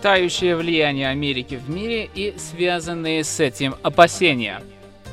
Тающее влияние Америки в мире и связанные с этим опасения.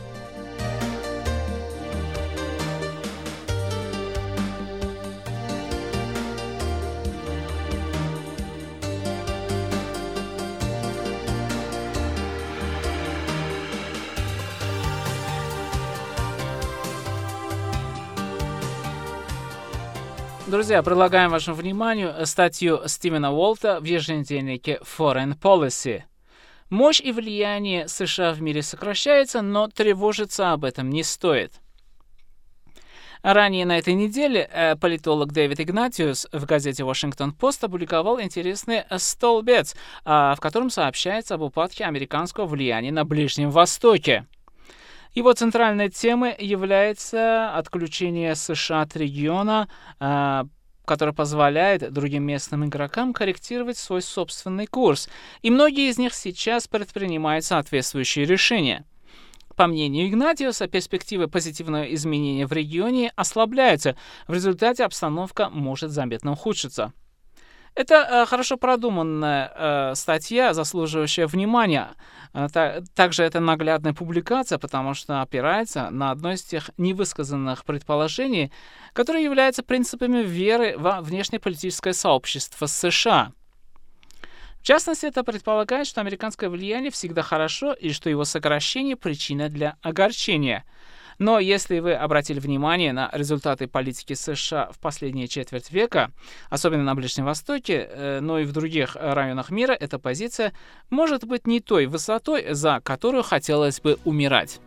Друзья, предлагаем вашему вниманию статью Стивена Уолта в еженедельнике Foreign Policy. Мощь и влияние США в мире сокращается, но тревожиться об этом не стоит. Ранее на этой неделе политолог Дэвид Игнатиус в газете Washington Post опубликовал интересный столбец, в котором сообщается об упадке американского влияния на Ближнем Востоке. Его центральной темой является отключение США от региона, которое позволяет другим местным игрокам корректировать свой собственный курс. И многие из них сейчас предпринимают соответствующие решения. По мнению Игнатиуса, перспективы позитивного изменения в регионе ослабляются. В результате обстановка может заметно ухудшиться. Это хорошо продуманная статья, заслуживающая внимания. Также это наглядная публикация, потому что опирается на одно из тех невысказанных предположений, которые являются принципами веры во внешнеполитическое сообщество США. В частности, это предполагает, что американское влияние всегда хорошо и что его сокращение – причина для огорчения. Но если вы обратили внимание на результаты политики США в последние четверть века, особенно на Ближнем Востоке, но и в других районах мира, эта позиция может быть не той высотой, за которую хотелось бы умирать.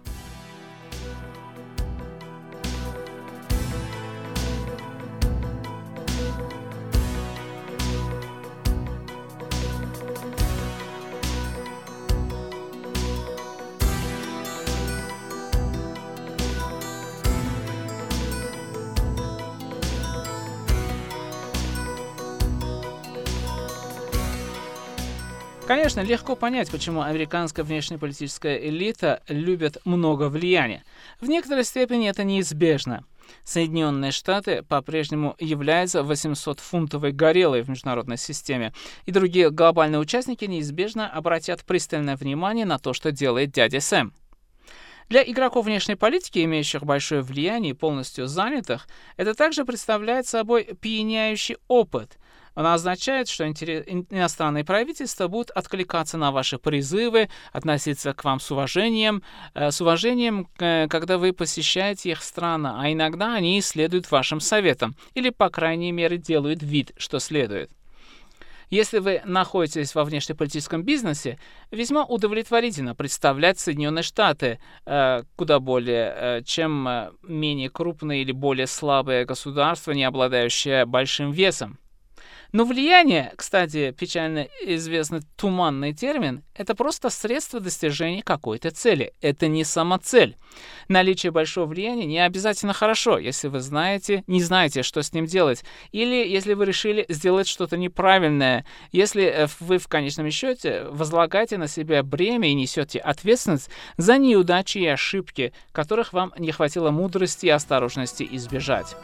Конечно, легко понять, почему американская внешнеполитическая элита любит много влияния. В некоторой степени это неизбежно. Соединенные Штаты по-прежнему являются 800-фунтовой гориллой в международной системе, и другие глобальные участники неизбежно обратят пристальное внимание на то, что делает дядя Сэм. Для игроков внешней политики, имеющих большое влияние и полностью занятых, это также представляет собой пьяняющий опыт. Она означает, что иностранные правительства будут откликаться на ваши призывы, относиться к вам с уважением, когда вы посещаете их страны, а иногда они следуют вашим советам, или, по крайней мере, делают вид, что следует. Если вы находитесь во внешнеполитическом бизнесе, весьма удовлетворительно представлять Соединенные Штаты куда более, чем менее крупные или более слабые государства, не обладающие большим весом. Но влияние, кстати, печально известный туманный термин, это просто средство достижения какой-то цели. Это не самоцель. Наличие большого влияния не обязательно хорошо, если вы не знаете, что с ним делать, или если вы решили сделать что-то неправильное, если вы в конечном счете возлагаете на себя бремя и несете ответственность за неудачи и ошибки, которых вам не хватило мудрости и осторожности избежать.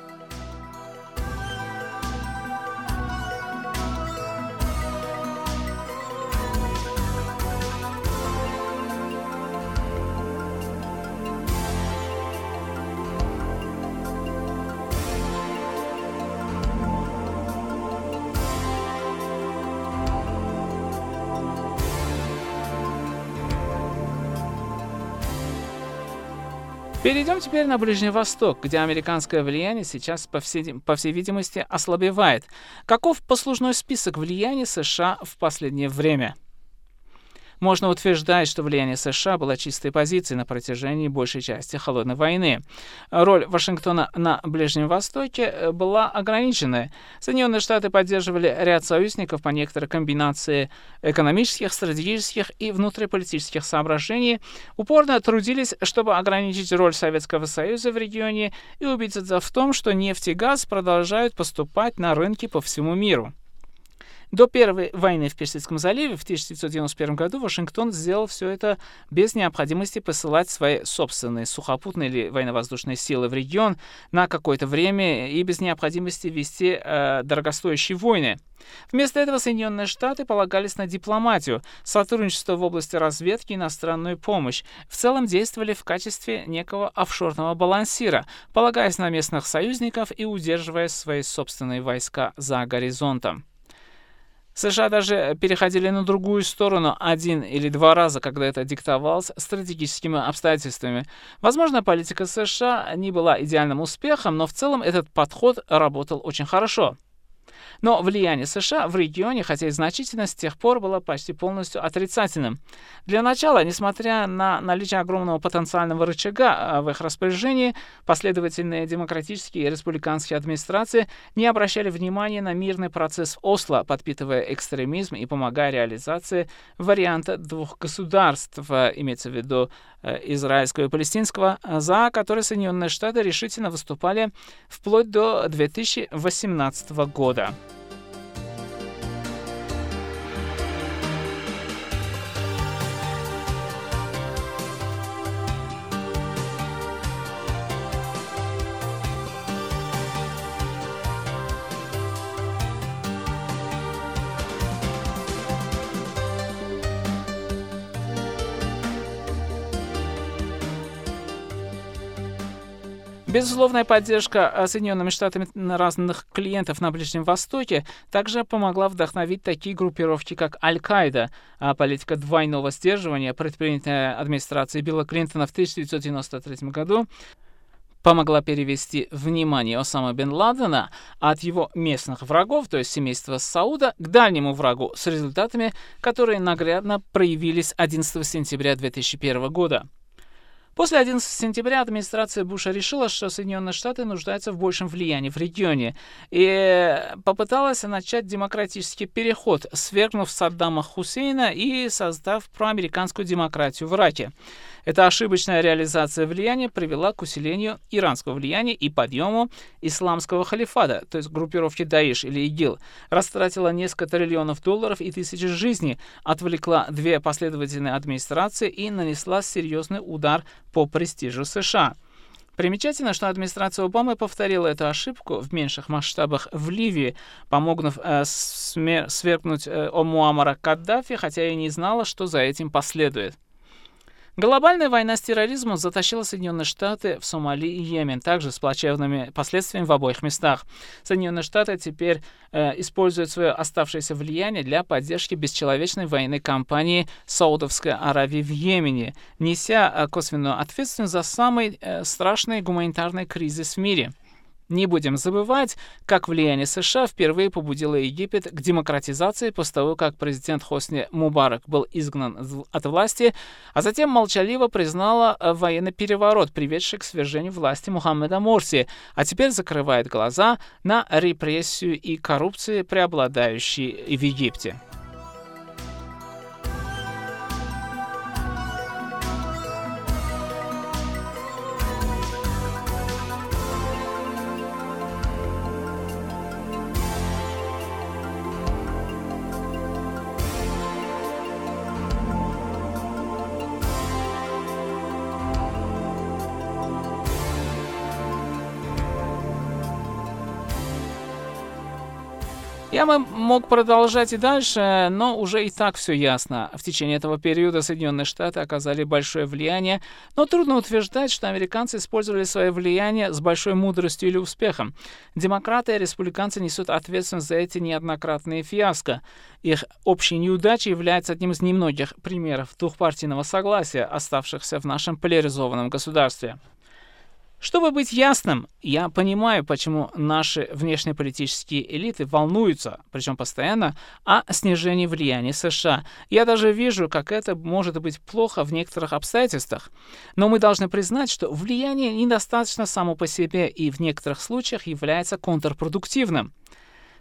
Перейдем теперь на Ближний Восток, где американское влияние сейчас, по всей видимости, ослабевает. Каков послужной список влияния США в последнее время? Можно утверждать, что влияние США было чистой позицией на протяжении большей части Холодной войны. Роль Вашингтона на Ближнем Востоке была ограниченной. Соединенные Штаты поддерживали ряд союзников по некоторой комбинации экономических, стратегических и внутриполитических соображений, упорно трудились, чтобы ограничить роль Советского Союза в регионе и убедиться в том, что нефть и газ продолжают поступать на рынки по всему миру. До Первой войны в Персидском заливе в 1991 году Вашингтон сделал все это без необходимости посылать свои собственные сухопутные или военно-воздушные силы в регион на какое-то время и без необходимости вести дорогостоящие войны. Вместо этого Соединенные Штаты полагались на дипломатию, сотрудничество в области разведки и иностранную помощь. В целом действовали в качестве некого офшорного балансира, полагаясь на местных союзников и удерживая свои собственные войска за горизонтом. США даже переходили на другую сторону 1 или 2 раза, когда это диктовалось стратегическими обстоятельствами. Возможно, политика США не была идеальным успехом, но в целом этот подход работал очень хорошо. Но влияние США в регионе, хотя и значительно, с тех пор было почти полностью отрицательным. Для начала, несмотря на наличие огромного потенциального рычага в их распоряжении, последовательные демократические и республиканские администрации не обращали внимания на мирный процесс Осло, подпитывая экстремизм и помогая реализации варианта двух государств, имеется в виду израильского и палестинского, за который Соединенные Штаты решительно выступали вплоть до 2018 года. Безусловная поддержка Соединенными Штатами разных клиентов на Ближнем Востоке также помогла вдохновить такие группировки, как Аль-Каида. Политика двойного сдерживания, предпринятая администрацией Билла Клинтона в 1993 году, помогла перевести внимание Осама бен Ладена от его местных врагов, то есть семейства Сауда, к дальнему врагу, с результатами, которые наглядно проявились 11 сентября 2001 года. После 11 сентября администрация Буша решила, что Соединенные Штаты нуждаются в большем влиянии в регионе и попыталась начать демократический переход, свергнув Саддама Хусейна и создав проамериканскую демократию в Ираке. Эта ошибочная реализация влияния привела к усилению иранского влияния и подъему исламского халифата, то есть группировки Даиш или ИГИЛ, растратила несколько триллионов долларов и тысячи жизней, отвлекла 2 последовательные администрации и нанесла серьезный удар по престижу США. Примечательно, что администрация Обамы повторила эту ошибку в меньших масштабах в Ливии, помогнув свергнуть Муаммара Каддафи, хотя и не знала, что за этим последует. Глобальная война с терроризмом затащила Соединенные Штаты в Сомали и Йемен, также с плачевными последствиями в обоих местах. Соединенные Штаты теперь используют свое оставшееся влияние для поддержки бесчеловечной военной кампании Саудовской Аравии в Йемене, неся косвенную ответственность за самый страшный гуманитарный кризис в мире. Не будем забывать, как влияние США впервые побудило Египет к демократизации после того, как президент Хосни Мубарак был изгнан от власти, а затем молчаливо признала военный переворот, приведший к свержению власти Мухаммеда Морси, а теперь закрывает глаза на репрессию и коррупцию, преобладающие в Египте. Я бы мог продолжать и дальше, но уже и так все ясно. В течение этого периода Соединенные Штаты оказали большое влияние, но трудно утверждать, что американцы использовали свое влияние с большой мудростью или успехом. Демократы и республиканцы несут ответственность за эти неоднократные фиаско. Их общей неудачей является одним из немногих примеров двухпартийного согласия, оставшихся в нашем поляризованном государстве. Чтобы быть ясным, я понимаю, почему наши внешнеполитические элиты волнуются, причем постоянно, о снижении влияния США. Я даже вижу, как это может быть плохо в некоторых обстоятельствах. Но мы должны признать, что влияние недостаточно само по себе и в некоторых случаях является контрпродуктивным.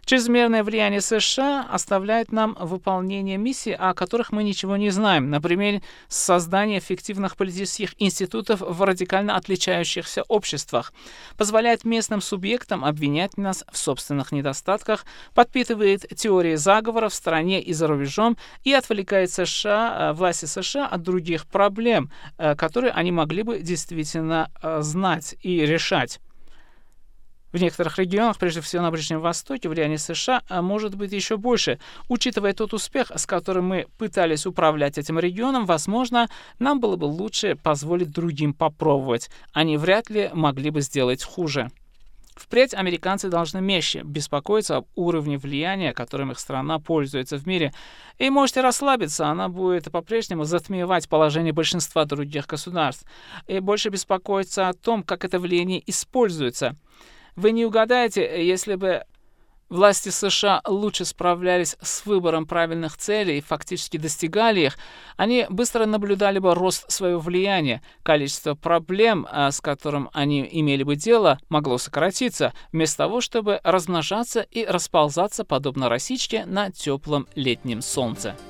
Чрезмерное влияние США оставляет нам выполнение миссий, о которых мы ничего не знаем. Например, создание эффективных политических институтов в радикально отличающихся обществах, позволяет местным субъектам обвинять нас в собственных недостатках, подпитывает теории заговора в стране и за рубежом и отвлекает власти США от других проблем, которые они могли бы действительно знать и решать. В некоторых регионах, прежде всего на Ближнем Востоке, влияние США может быть еще больше. Учитывая тот успех, с которым мы пытались управлять этим регионом, возможно, нам было бы лучше позволить другим попробовать. Они вряд ли могли бы сделать хуже. Впредь американцы должны меньше беспокоиться об уровне влияния, которым их страна пользуется в мире. И можете расслабиться, она будет по-прежнему затмевать положение большинства других государств. И больше беспокоиться о том, как это влияние используется. Вы не угадаете, если бы власти США лучше справлялись с выбором правильных целей и фактически достигали их, они быстро наблюдали бы рост своего влияния. Количество проблем, с которым они имели бы дело, могло сократиться, вместо того, чтобы размножаться и расползаться, подобно росичке, на теплом летнем солнце.